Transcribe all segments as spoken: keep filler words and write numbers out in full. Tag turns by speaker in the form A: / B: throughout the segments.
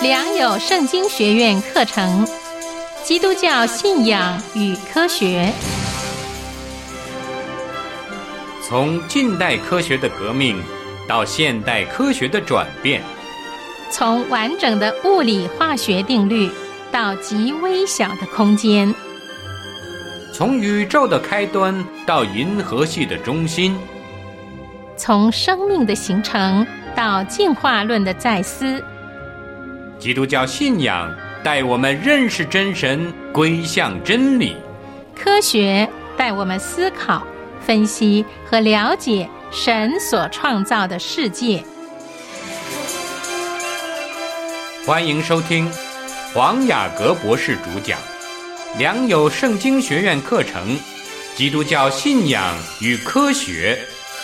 A: 良友圣经学院课程，基督教信仰与科学。
B: 从近代科学的革命到现代科学的转变，
A: 从完整的物理化学定律到极微小的空间，
B: 从宇宙的开端到银河系的中心，
A: 从生命的形成到进化论的再思。
B: 基督教信仰带我们认识真神，归向真理；
A: 科学带我们思考、分析和了解神所创造的世界。
B: 欢迎收听黄雅各博士主讲良友圣经学院课程《基督教信仰与科学》。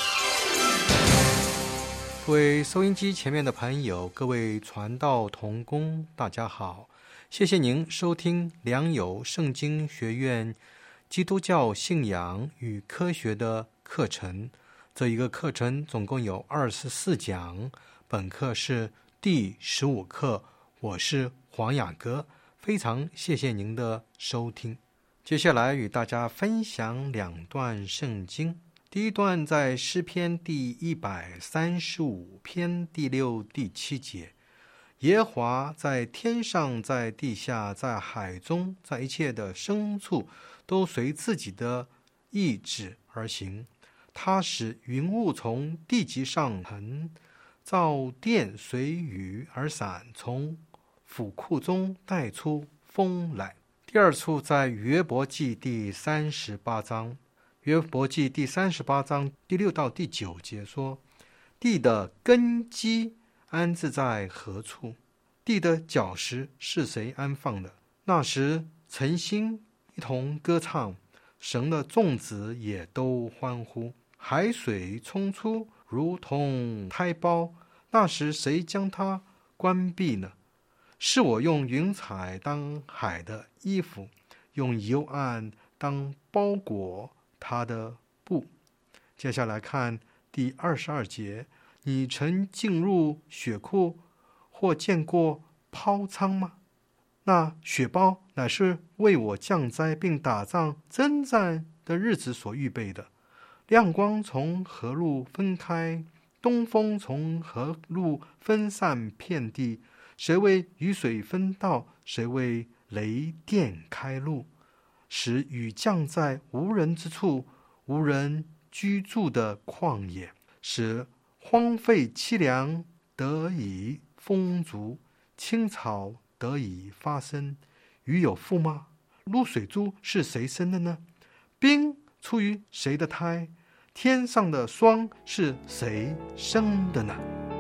C: 各位收音机前面的朋友，各位传道同工，大家好，谢谢您收听良友圣经学院基督教信仰与科学的课程。这一个课程总共有二十四讲，本课是第十五课，我是黄雅各，非常谢谢您的收听。接下来与大家分享两段圣经。第一段在诗篇第一百三十五篇第六、第七节，耶和华在天上，在地下，在海中，在一切的深处，都随自己的意志而行。他使云雾从地极上腾，造电随雨而散，从府库中带出风来。第二处在约伯记第三十八章，约伯记第三十八章第六到第九节说，地的根基安置在何处？地的角石是谁安放的？那时晨星一同歌唱，神的众子也都欢呼。海水冲出如同胎胞，那时谁将它关闭呢？是我用云彩当海的衣服，用幽暗当包裹他的布。接下来看第二十二节，你曾进入血库或见过抛仓吗？那血包乃是为我降灾并打仗征战的日子所预备的。亮光从河路分开，东风从河路分散遍地。谁为雨水分道？谁为雷电开路？使雨降在无人之处，无人居住的旷野，使荒废凄凉得以丰足，青草得以发生。鱼有腹吗？露水珠是谁生的呢？冰出于谁的胎？天上的霜是谁生的呢？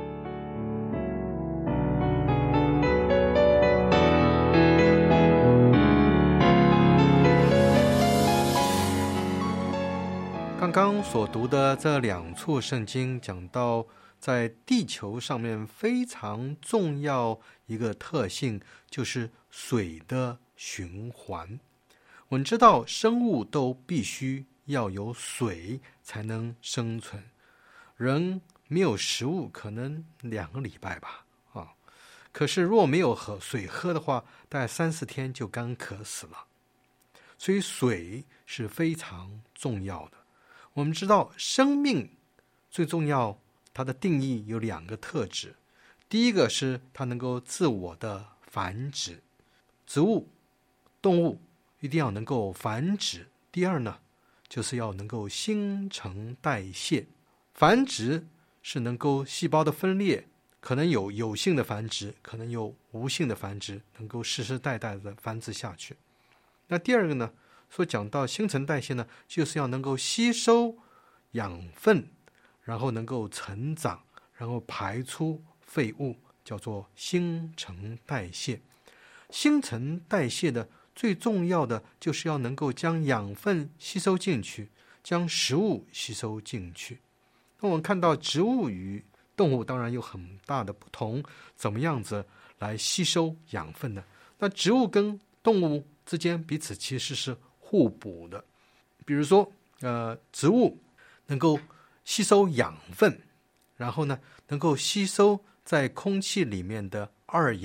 C: 刚刚所读的这两处圣经讲到，在地球上面非常重要一个特性，就是水的循环。我们知道生物都必须要有水才能生存，人没有食物可能两个礼拜吧，啊，可是如果没有喝水喝的话，大概三四天就干渴死了。所以水是非常重要的。我们知道生命最重要，它的定义有两个特质。第一个是它能够自我的繁殖，植物、动物一定要能够繁殖。第二呢，就是要能够新陈代谢。繁殖是能够细胞的分裂，可能有有性的繁殖，可能有无性的繁殖，能够世世代代的繁殖下去。那第二个呢，所讲到新陈代谢呢，就是要能够吸收养分，然后能够成长，然后排出废物，叫做新陈代谢。新陈代谢的最重要的就是要能够将养分吸收进去，将食物吸收进去。那我们看到植物与动物当然有很大的不同，怎么样子来吸收养分呢？那植物跟动物之间彼此其实是互补的。比如说呃，植物能够吸收养分，然后呢能够吸收在空气里面的二氧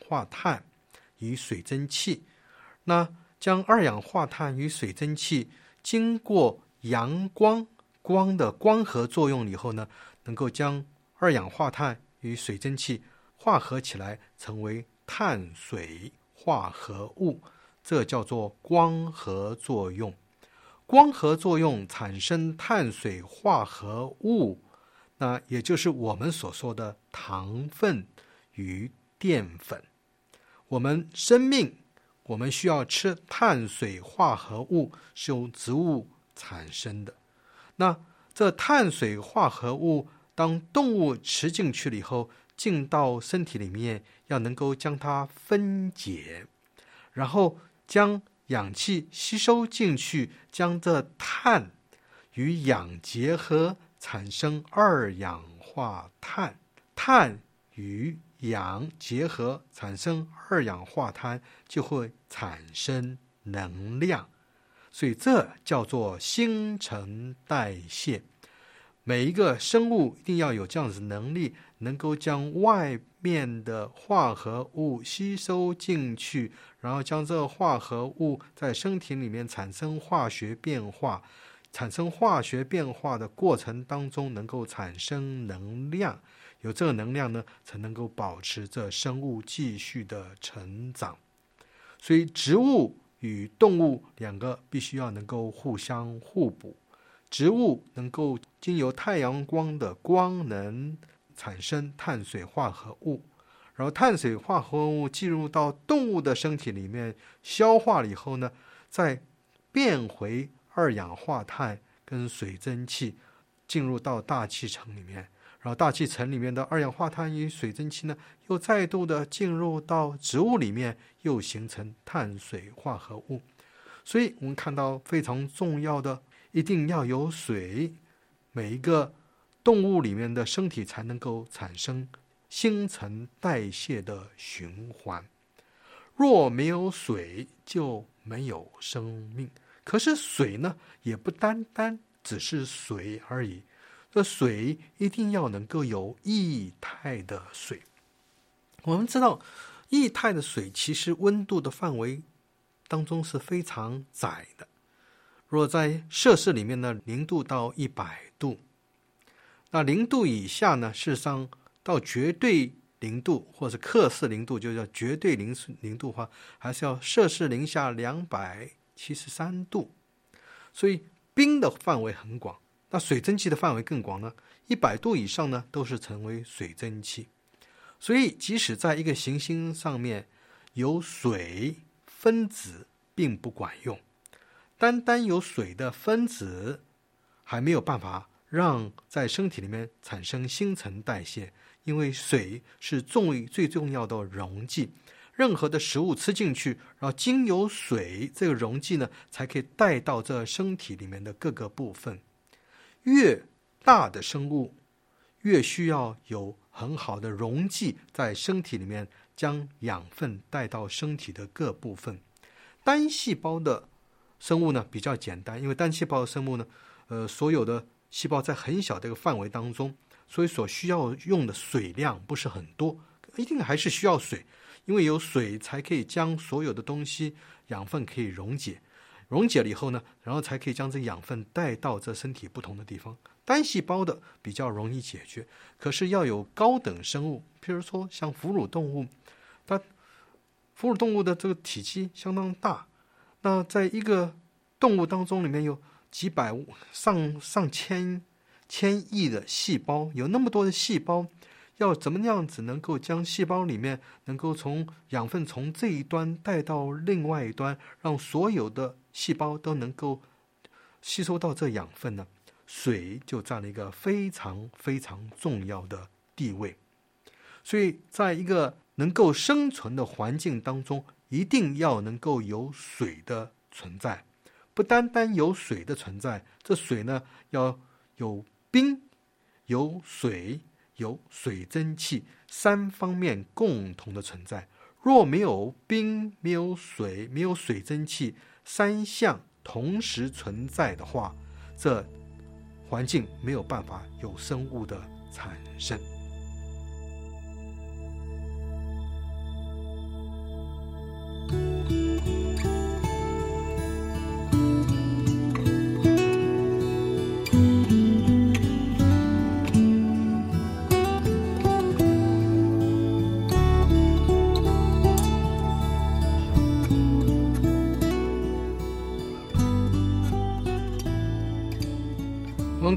C: 化碳与水蒸气。那将二氧化碳与水蒸气经过阳光光的光合作用以后呢，能够将二氧化碳与水蒸气化合起来，成为碳水化合物，这叫做光合作用。光合作用产生碳水化合物，那也就是我们所说的糖分与淀粉。我们生命，我们需要吃碳水化合物，是由植物产生的。那这碳水化合物当动物吃进去了以后，进到身体里面，要能够将它分解，然后将氧气吸收进去，将这碳与氧结合，产生二氧化碳。碳与氧结合产生二氧化碳，就会产生能量。所以这叫做新陈代谢。每一个生物一定要有这样子能力，能够将外面的化合物吸收进去，然后将这个化合物在身体里面产生化学变化，产生化学变化的过程当中能够产生能量，有这个能量呢，才能够保持这生物继续的成长。所以植物与动物两个必须要能够互相互补。植物能够经由太阳光的光能产生碳水化合物，然后碳水化合物进入到动物的身体里面消化了以后呢，再变回二氧化碳跟水蒸气进入到大气层里面，然后大气层里面的二氧化碳与水蒸气呢，又再度的进入到植物里面，又形成碳水化合物。所以我们看到非常重要的，一定要有水，每一个动物里面的身体才能够产生新陈代谢的循环。若没有水，就没有生命。可是水呢，也不单单只是水而已，这水一定要能够有液态的水。我们知道液态的水其实温度的范围当中是非常窄的，若在摄氏里面呢，零度到一百度，那零度以下呢，事实上到绝对零度或者克氏零度，就叫绝对零零度的话，还是要摄氏零下两百七十三度。所以冰的范围很广，那水蒸气的范围更广呢，一百度以上呢，都是成为水蒸气。所以即使在一个行星上面有水分子并不管用，单单有水的分子还没有办法让在身体里面产生新陈代谢，因为水是重最重要的溶剂，任何的食物吃进去，然后经由水这个溶剂呢，才可以带到这身体里面的各个部分。越大的生物越需要有很好的溶剂在身体里面将养分带到身体的各部分。单细胞的生物呢比较简单，因为单细胞的生物呢，呃，所有的细胞在很小的一个范围当中，所以所需要用的水量不是很多，一定还是需要水，因为有水才可以将所有的东西养分可以溶解，溶解了以后呢，然后才可以将这养分带到这身体不同的地方。单细胞的比较容易解决，可是要有高等生物，譬如说像哺乳动物，它哺乳动物的这个体积相当大，那在一个动物当中里面有几百上上千千亿的细胞，有那么多的细胞，要怎么样子能够将细胞里面能够从养分从这一端带到另外一端，让所有的细胞都能够吸收到这养分呢？水就占了一个非常非常重要的地位。所以在一个能够生存的环境当中，一定要能够有水的存在。不单单有水的存在，这水呢要有冰、有水、有水蒸气三方面共同的存在。若没有冰、没有水、没有水蒸气三项同时存在的话，这环境没有办法有生物的产生。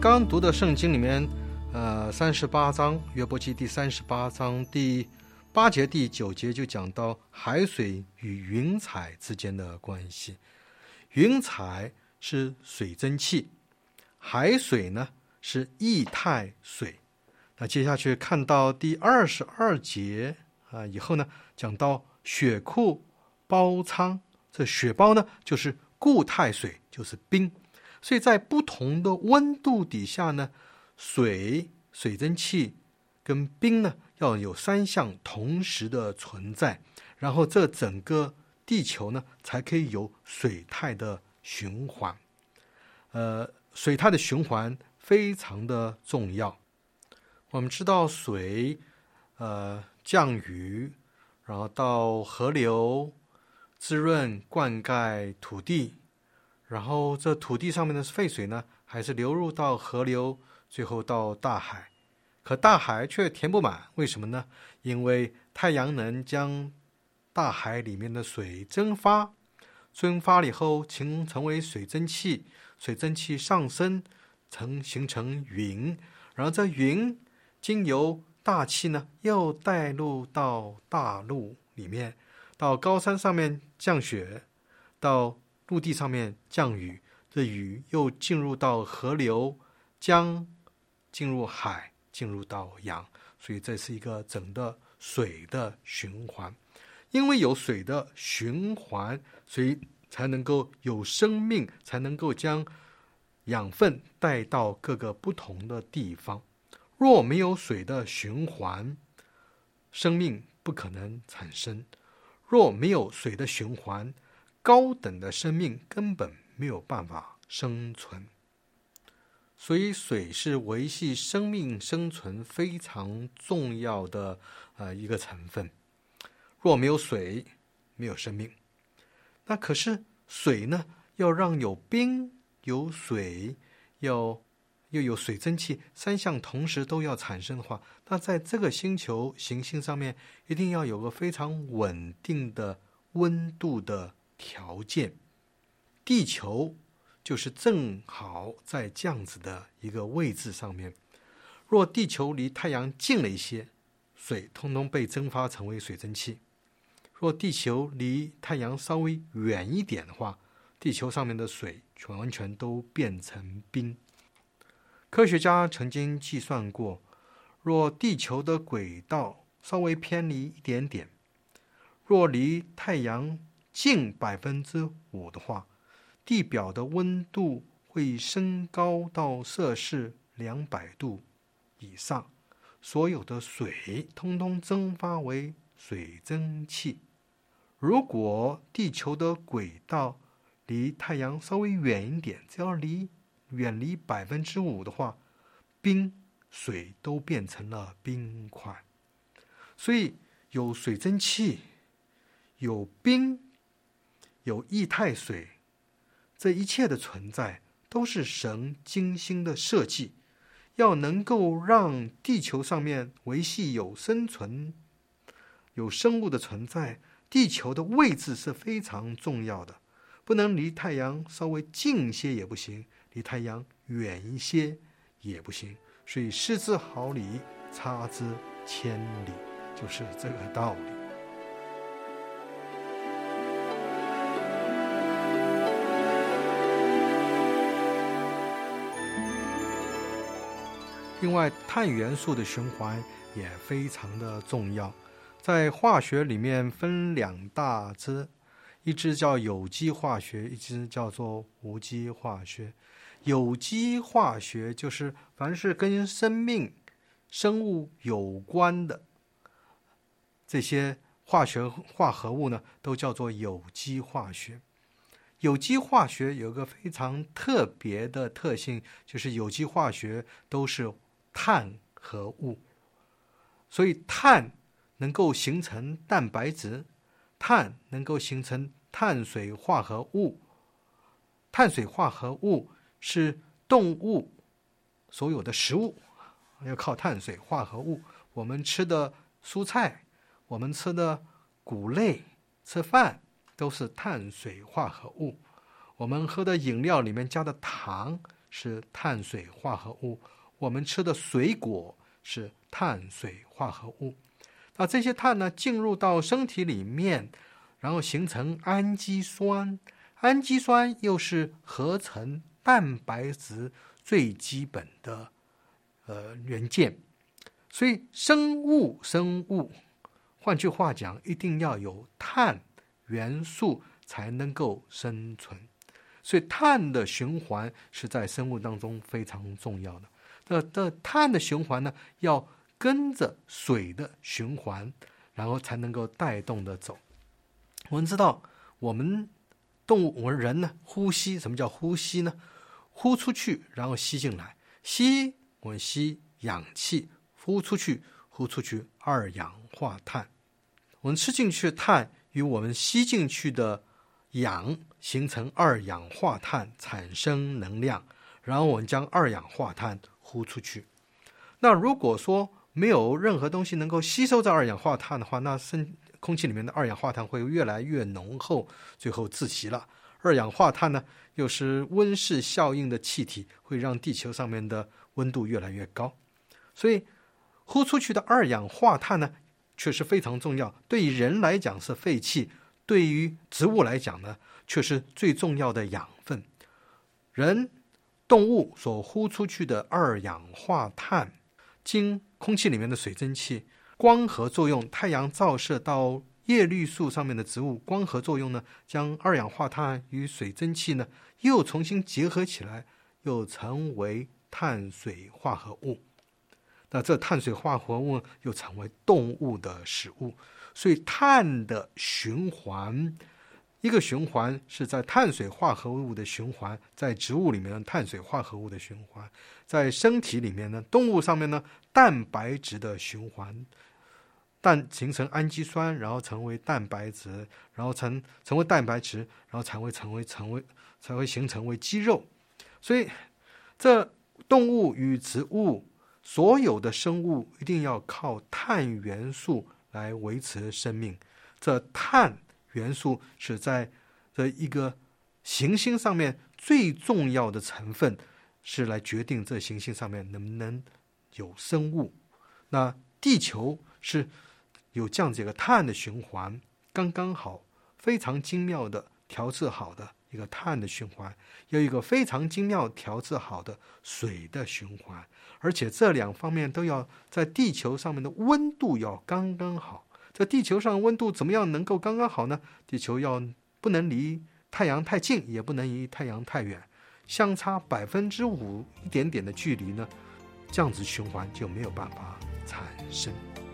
C: 刚刚读的圣经里面，呃，三十八章约伯记第三十八章第八节第九节就讲到海水与云彩之间的关系。云彩是水蒸气，海水呢是液态水。那接下去看到第二十二节啊以后呢，讲到雪库包仓，这雪包呢就是固态水，就是冰。所以在不同的温度底下呢，水、水蒸气跟冰呢要有三项同时的存在，然后这整个地球呢才可以有水态的循环。呃，水态的循环非常的重要。我们知道水，呃，降雨，然后到河流滋润灌溉土地，然后这土地上面的废水呢，还是流入到河流，最后到大海。可大海却填不满，为什么呢？因为太阳能将大海里面的水蒸发，蒸发了以后形成为水蒸气，水蒸气上升，曾形成云，然后这云经由大气呢，又带入到大陆里面，到高山上面降雪，到陆地上面降雨，这雨又进入到河流，江进入海，进入到洋，所以这是一个整个水的循环。因为有水的循环，所以才能够有生命，才能够将养分带到各个不同的地方。若没有水的循环，生命不可能产生。若没有水的循环，高等的生命根本没有办法生存。所以水是维系生命生存非常重要的、呃、一个成分。若没有水，没有生命。那可是水呢，要让有冰有水，要又有水蒸气，三项同时都要产生的话，那在这个星球行星上面一定要有个非常稳定的温度的条件。地球就是正好在这样子的一个位置上面。若地球离太阳近了一些，水通通被蒸发成为水蒸气；若地球离太阳稍微远一点的话，地球上面的水完全都变成冰。科学家曾经计算过，若地球的轨道稍微偏离一点点，若离太阳近百分之五的话，地表的温度会升高到摄氏两百度以上，所有的水通通蒸发为水蒸气。如果地球的轨道离太阳稍微远一点，只要离远离百分之五的话，冰水都变成了冰块。所以有水蒸气，有冰，有液态水，这一切的存在都是神精心的设计，要能够让地球上面维系有生存、有生物的存在。地球的位置是非常重要的，不能离太阳稍微近一些也不行，离太阳远一些也不行。所以失之毫厘，差之千里，就是这个道理。另外，碳元素的循环也非常的重要。在化学里面分两大支，一支叫有机化学，一支叫做无机化学。有机化学就是凡是跟生命、生物有关的这些化学化合物呢，都叫做有机化学。有机化学有一个非常特别的特性，就是有机化学都是碳合物，所以碳能够形成蛋白质，碳能够形成碳水化合物，碳水化合物是动物所有的食物要靠碳水化合物。我们吃的蔬菜，我们吃的谷类，吃饭都是碳水化合物。我们喝的饮料里面加的糖是碳水化合物，我们吃的水果是碳水化合物。那这些碳呢，进入到身体里面，然后形成氨基酸，氨基酸又是合成蛋白质最基本的呃元件。所以生物生物换句话讲，一定要有碳元素才能够生存。所以碳的循环是在生物当中非常重要的。那这碳的循环呢，要跟着水的循环，然后才能够带动的走。我们知道，我们动物，我们人呢，呼吸，什么叫呼吸呢？呼出去，然后吸进来。吸，我们吸氧气，呼出去，呼出去二氧化碳。我们吃进去的碳与我们吸进去的氧形成二氧化碳，产生能量，然后我们将二氧化碳呼出去。那如果说没有任何东西能够吸收这二氧化碳的话，那生空气里面的二氧化碳会越来越浓厚，最后窒息了。二氧化碳呢，又是温室效应的气体，会让地球上面的温度越来越高。所以呼出去的二氧化碳呢，确实非常重要。对于人来讲是废气，对于植物来讲呢，却是最重要的养分。人、动物所呼出去的二氧化碳，经空气里面的水蒸气光合作用，太阳照射到叶绿素上面的植物，光合作用呢，将二氧化碳与水蒸气呢又重新结合起来，又成为碳水化合物。那这碳水化合物又成为动物的食物。所以碳的循环，一个循环是在碳水化合物的循环，在植物里面的碳水化合物的循环，在身体里面呢，动物上面呢，蛋白质的循环，蛋形成氨基酸，然后成为蛋白质，然后成成为蛋白质，然后才会成为成为才会形成为肌肉。所以这动物与植物，所有的生物一定要靠碳元素来维持生命。这碳元素是在这一个行星上面最重要的成分，是来决定这行星上面能不能有生物。那地球是有这样子一个碳的循环，刚刚好，非常精妙的调制好的一个碳的循环，有一个非常精妙调制好的水的循环，而且这两方面都要在地球上面的温度要刚刚好。这地球上温度怎么样能够刚刚好呢？地球要不能离太阳太近，也不能离太阳太远，相差百分之五一点点的距离呢，这样子循环就没有办法产生。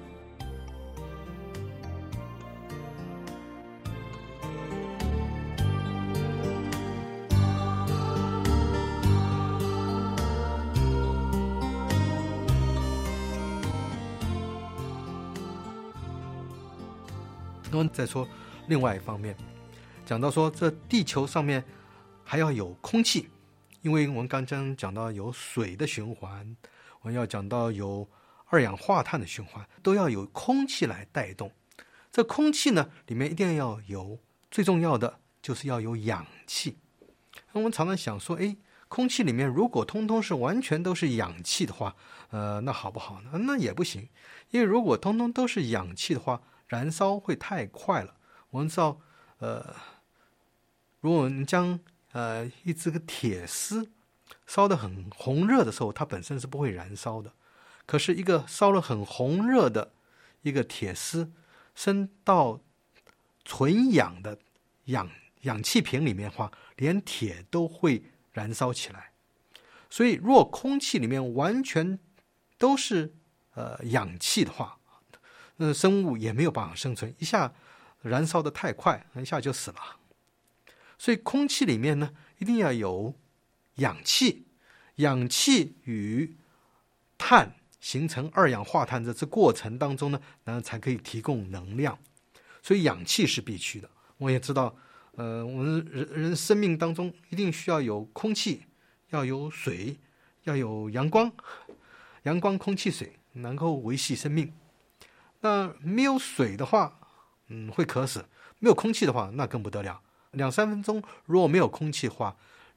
C: 那么再说另外一方面，讲到说这地球上面还要有空气，因为我们刚刚讲到有水的循环，我们要讲到有二氧化碳的循环，都要有空气来带动。这空气呢，里面一定要有，最重要的就是要有氧气。我们常常想说，哎，空气里面如果通通是完全都是氧气的话，呃，那好不好呢？那也不行，因为如果通通都是氧气的话，燃烧会太快了。我们知道，呃，如果我们将呃一只个铁丝烧得很红热的时候，它本身是不会燃烧的。可是一个烧了很红热的一个铁丝，升到纯氧的氧氧气瓶里面的话，连铁都会燃烧起来。所以，若空气里面完全都是呃氧气的话，那生物也没有办法生存，一下燃烧的太快，一下就死了。所以空气里面呢，一定要有氧气，氧气与碳形成二氧化碳，在这过程当中呢，然后才可以提供能量。所以氧气是必须的。我也知道，呃，我们人人生命当中一定需要有空气，要有水，要有阳光，阳光、空气、水能够维系生命。那没有水的话，嗯，会渴死；没有空气的话，那更不得了。两三分钟如果没有空气的话，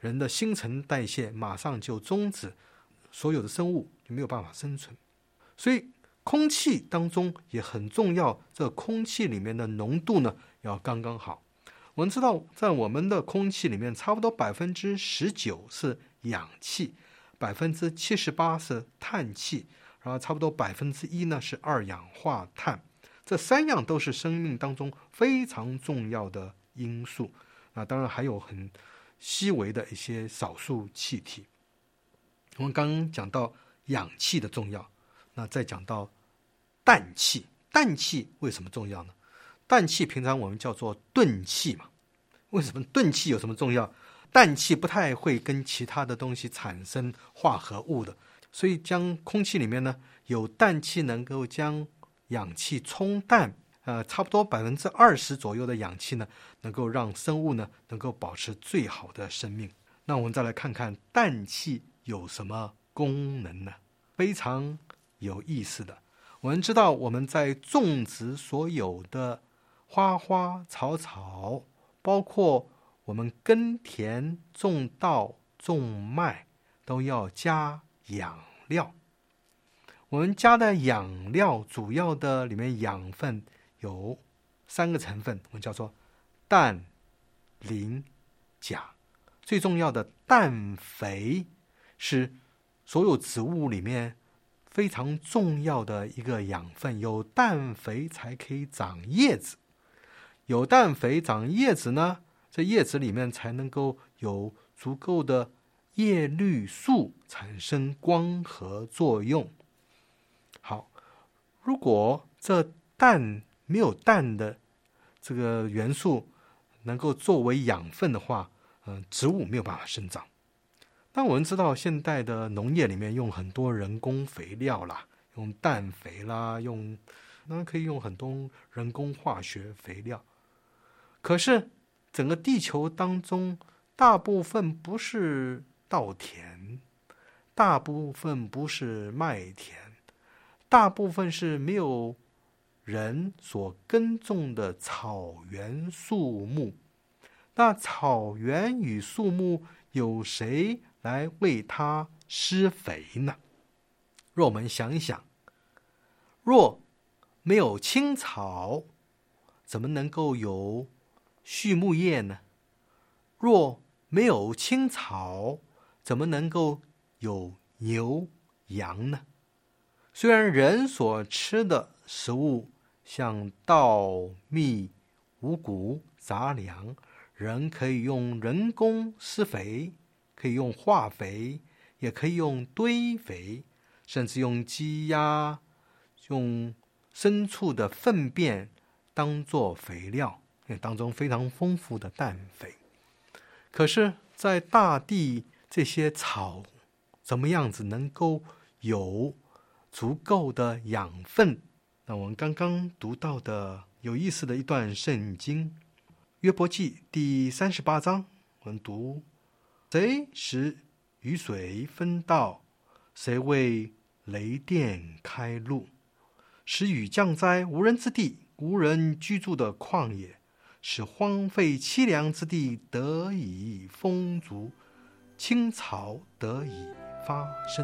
C: 人的新陈代谢马上就终止，所有的生物就没有办法生存。所以空气当中也很重要，这空气里面的浓度呢要刚刚好。我们知道在我们的空气里面差不多百分之十九是氧气，百分之七十八是碳气，然后差不多百分之一呢是二氧化碳。这三样都是生命当中非常重要的因素。那当然还有很细微的一些少数气体。我们刚刚讲到氧气的重要，那再讲到氮气。氮气为什么重要呢？氮气平常我们叫做钝气嘛。为什么钝气有什么重要？氮气不太会跟其他的东西产生化合物的，所以将空气里面呢有氮气能够将氧气冲淡，呃，差不多百分之二十左右的氧气呢，能够让生物呢能够保持最好的生命。那我们再来看看氮气有什么功能呢？非常有意思的。我们知道我们在种植所有的花花草草，包括我们耕田、种稻、种麦，都要加养料。我们加的养料主要的里面养分有三个成分，我们叫做氮、磷、钾。最重要的氮肥是所有植物里面非常重要的一个养分，有氮肥才可以长叶子，有氮肥长叶子呢，这叶子里面才能够有足够的叶绿素产生光合作用。好，如果这氮没有氮的这个元素能够作为养分的话，呃，植物没有办法生长。但我们知道现代的农业里面用很多人工肥料啦，用氮肥啦，用当然可以用很多人工化学肥料。可是整个地球当中大部分不是稻田，大部分不是麦田，大部分是没有人所耕种的草原树木。那草原与树木有谁来为它施肥呢？若我们想一想，若没有青草，怎么能够有畜牧业呢？若没有青草，怎么能够有牛羊呢？虽然人所吃的食物像稻、米、五谷、杂粮，人可以用人工施肥，可以用化肥，也可以用堆肥，甚至用鸡鸭、用牲畜的粪便当作肥料，当中非常丰富的氮肥。可是在大地这些草怎么样子能够有足够的养分？那我们刚刚读到的有意思的一段圣经，约伯记第三十八章，我们读：谁使雨水分道？谁为雷电开路？使雨降灾无人之地，无人居住的旷野，使荒废凄凉之地得以丰足，青草得以发生。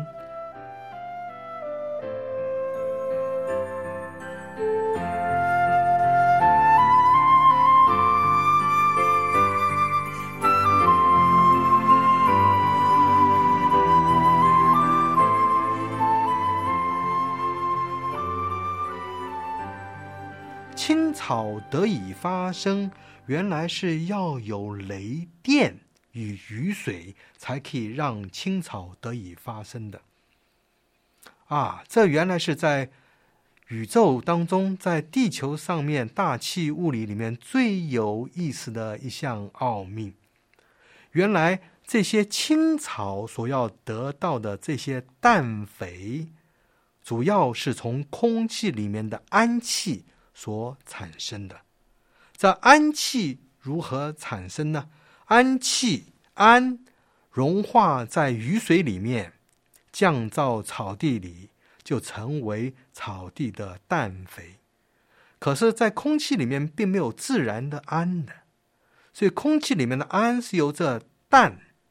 C: 青草得以发生，原来是要有雷电与雨水才可以让青草得以发生的啊！这原来是在宇宙当中，在地球上面大气物理里面最有意思的一项奥秘。原来这些青草所要得到的这些氮肥，主要是从空气里面的氨气所产生的。这氨气如何产生呢？氨气氨融化在雨水里面，降到草地里，就成为草地的氮肥。可是在空气里面并没有自然的氨的，所以空气里面的氨是由这氮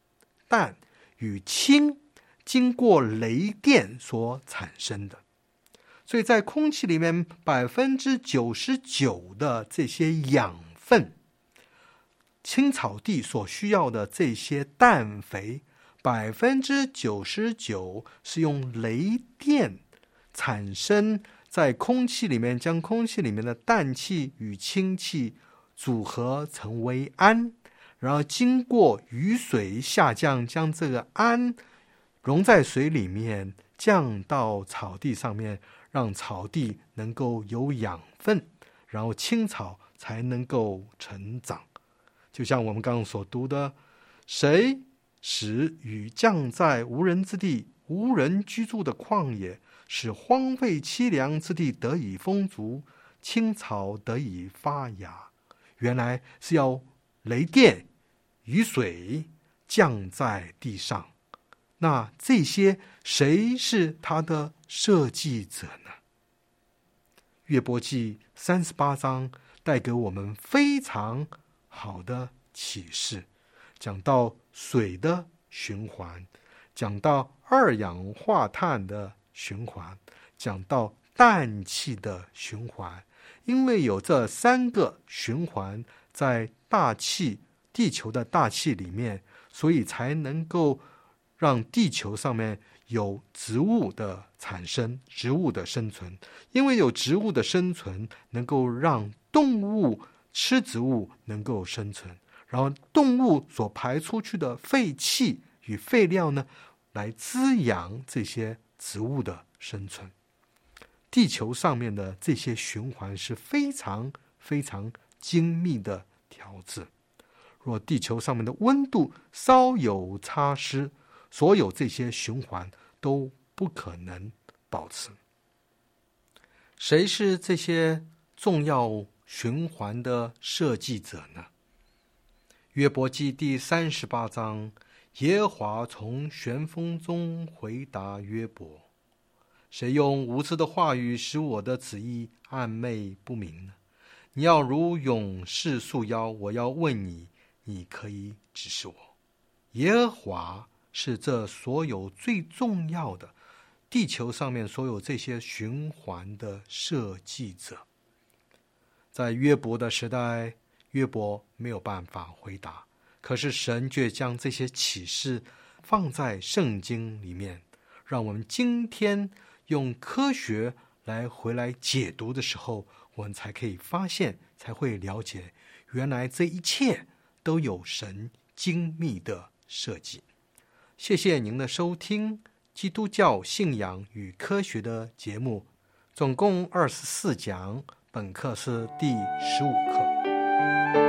C: 氮与氢经过雷电所产生的。所以在空气里面百分之九十九的这些养分，青草地所需要的这些氮肥，百分之九十九是用雷电产生在空气里面，将空气里面的氮气与氢气组合成为氨，然后经过雨水下降，将这个氨溶在水里面，降到草地上面，让草地能够有养分，然后青草才能够成长。就像我们刚刚所读的，谁使雨降在无人之地，无人居住的旷野，使荒废凄凉之地得以丰足，青草得以发芽。原来是要雷电雨水降在地上。那这些谁是他的设计者呢？约伯记三十八章带给我们非常好的启示，讲到水的循环，讲到二氧化碳的循环，讲到氮气的循环。因为有这三个循环在大气，地球的大气里面，所以才能够让地球上面有植物的产生，植物的生存。因为有植物的生存，能够让动物吃植物能够生存，然后动物所排出去的废气与废料呢，来滋养这些植物的生存。地球上面的这些循环是非常非常精密的调制。若地球上面的温度稍有差失，所有这些循环都不可能保持。谁是这些重要循环的设计者呢？约伯记第三十八章，耶和华从旋风中回答约伯：谁用无知的话语使我的旨意暧昧不明呢？你要如勇士束腰，我要问你，你可以指示我。耶和华是这所有最重要的地球上面所有这些循环的设计者。在约伯的时代，约伯没有办法回答，可是神却将这些启示放在圣经里面，让我们今天用科学来回来解读的时候，我们才可以发现，才会了解，原来这一切都有神精密的设计。谢谢您的收听，基督教信仰与科学的节目，总共二十四讲，本课是第十五课。